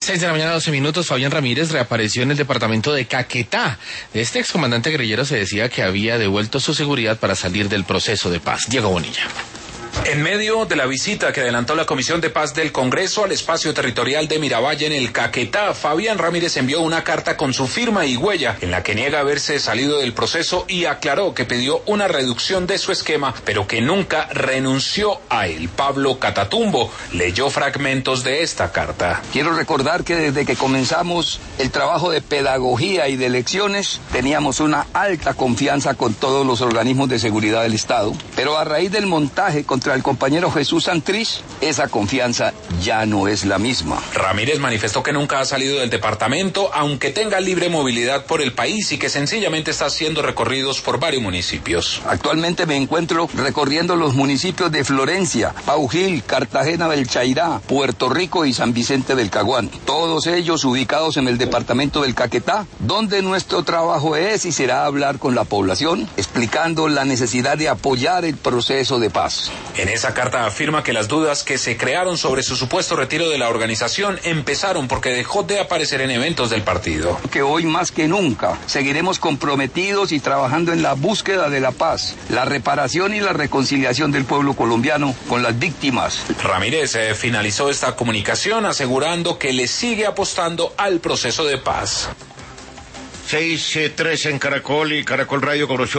6 de la mañana, 12 minutos. Fabián Ramírez reapareció en el departamento de Caquetá. Este excomandante guerrillero se decía que había devuelto su seguridad para salir del proceso de paz. Diego Bonilla. En medio de la visita que adelantó la Comisión de Paz del Congreso al espacio territorial de Miravalle en el Caquetá, Fabián Ramírez envió una carta con su firma y huella en la que niega haberse salido del proceso y aclaró que pidió una reducción de su esquema, pero que nunca renunció a él. Pablo Catatumbo leyó fragmentos de esta carta. Quiero recordar que desde que comenzamos el trabajo de pedagogía y de elecciones, teníamos una alta confianza con todos los organismos de seguridad del Estado, pero a raíz del montaje contra el compañero Jesús Santrich, esa confianza ya no es la misma. Ramírez manifestó que nunca ha salido del departamento, aunque tenga libre movilidad por el país y que sencillamente está haciendo recorridos por varios municipios. Actualmente me encuentro recorriendo los municipios de Florencia, Paujil, Cartagena del Chairá, Puerto Rico y San Vicente del Caguán, todos ellos ubicados en el departamento del Caquetá, donde nuestro trabajo es y será hablar con la población, explicando la necesidad de apoyar el proceso de paz. En esa carta afirma que las dudas que se crearon sobre su supuesto retiro de la organización empezaron porque dejó de aparecer en eventos del partido. Que hoy más que nunca seguiremos comprometidos y trabajando en la búsqueda de la paz, la reparación y la reconciliación del pueblo colombiano con las víctimas. Ramírez finalizó esta comunicación asegurando que le sigue apostando al proceso de paz. 6:03 en Caracol y Caracol Radio conoció